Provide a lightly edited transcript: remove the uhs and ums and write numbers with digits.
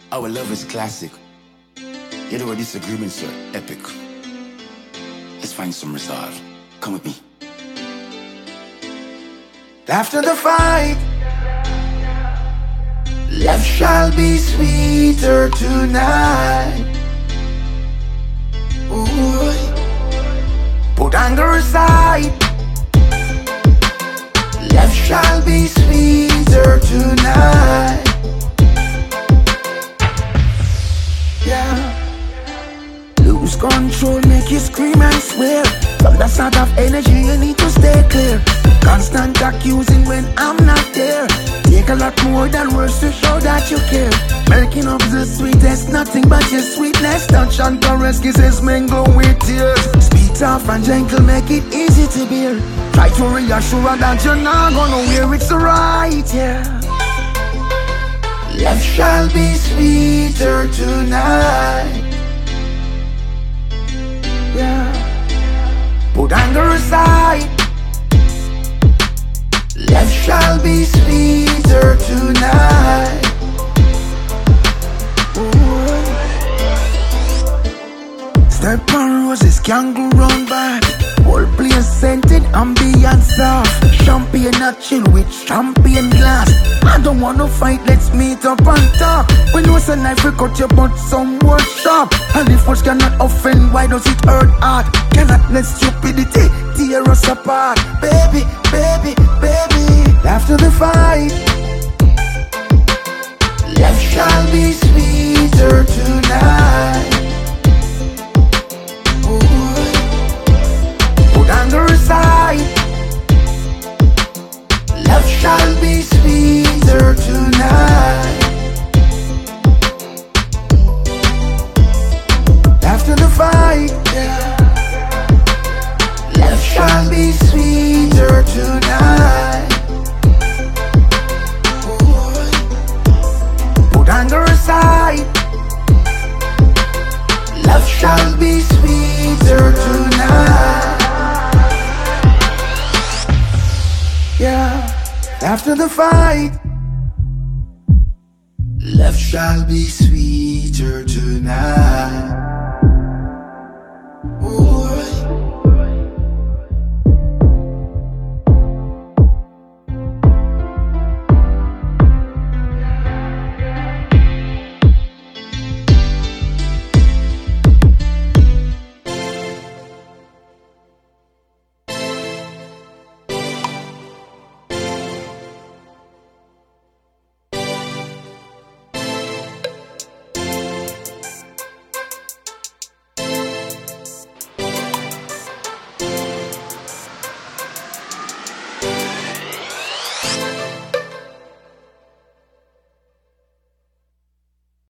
Our love is classic, yet our disagreements are epic. Let's find some resolve. Come with me. After the fight, love shall be sweeter tonight. Ooh. Put anger aside, love shall be sweeter tonight. Yeah. Lose control, make you scream and swear. From that sort of energy you need to stay clear. Constant accusing when I'm not there. Take a lot more than words to show that you care. Making up the sweetest, nothing but your sweetness. Touch and caress, kisses mingle with tears. Speak tough and gentle, make it easy to bear. Try to reassure her that you're not gonna wear it's right, yeah. Love shall be sweeter tonight. Yeah. Put anger aside, love shall be sweeter tonight. Ooh. Step on roses, can't go round back. Whole place scented, ambient soft. Champagne not chill with champagne glass. I don't wanna fight, let's meet up and talk. When you say knife will cut your butt, some word sharp. And if words cannot offend, why does it hurt hard? Cannot let stupidity tear us apart. Baby, baby, baby. After the fight, love shall be sweeter tonight. Anger aside, love shall be sweeter tonight. After the fight, yeah, love shall be sweeter tonight. Put anger aside, love shall be sweeter tonight. Yeah, after the fight, love shall be sweeter tonight.